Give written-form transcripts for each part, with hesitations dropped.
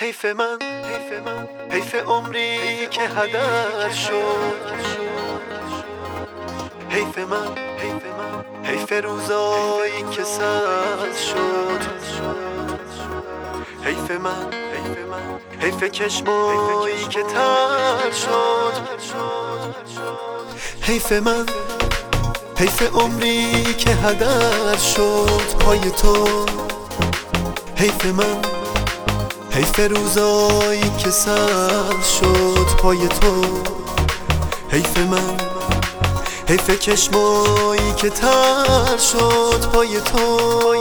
حیف من حیف عمری که هدر شد. حیف من حیف روزایی که سرد شد. حیف من حیف چشمایی که تر شد. حیف من حیف عمری که هدر شد پای تو. حیف من حیف روزایی که سر شد پای تو. حیف من حیف چشمایی که تر شد پای تو.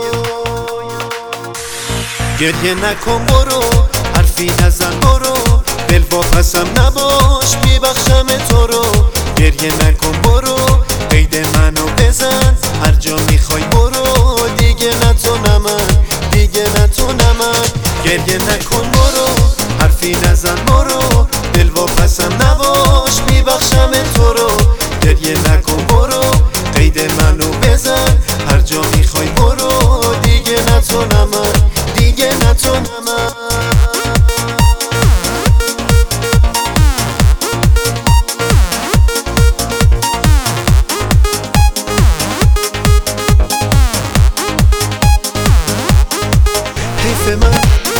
گریه نکن برو، حرفی نزن برو، دل واپسم نباش میبخشم تو رو. گریه نکن برو، قید منو بزن، هر جا میخوای برو، دیگه نتونم من، دیگه نتونم من. گریه نکن برو، حرفی نزن برو، دل واپسم نباش میبخشم تو رو. گریه نکن برو، قید منو بزن، هر جا میخوای برو، دیگه نتونم من، دیگه نتونم من. حیف من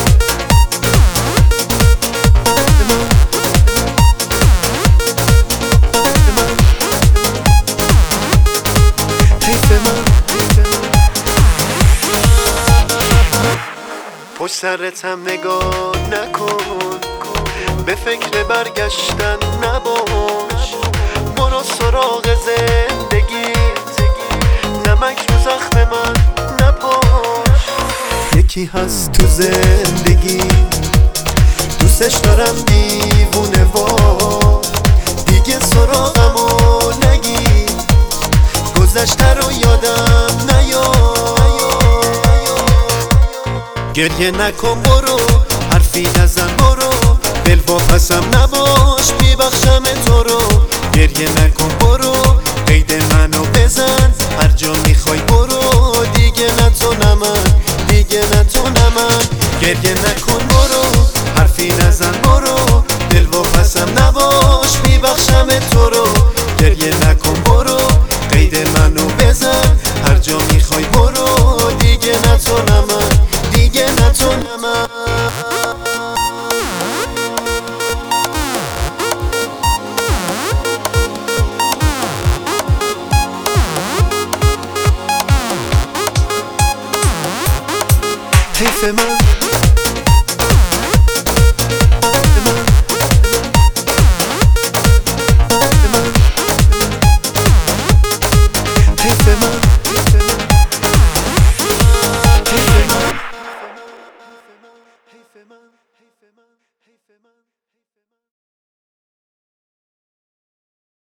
پشت سرتم نگاه نکن، به فکر برگشتن نباش. برو سراغ زندگی، نمک رو زخم من نپاش. یکی هست تو زندگی دوستش دارم دیوونه وا، دیگه سراغمو نگی، گذشته رو یادم نیار. گریه نکن برو، حرفی نزن برو، دل واپسم نباش میبخشم تو رو. گریه نکن برو، قید منو بزن، هر جا میخوای برو، دیگه نتونم من، دیگه نتونم من. گریه نکن برو، حرفی نزن برو، دل واپسم نباش میبخشم تو رو. گریه نکن برو، قید منو بزن، هر جا میخوای برو، دیگه نتونم من، دیگه نتونم من. حیف من حیف من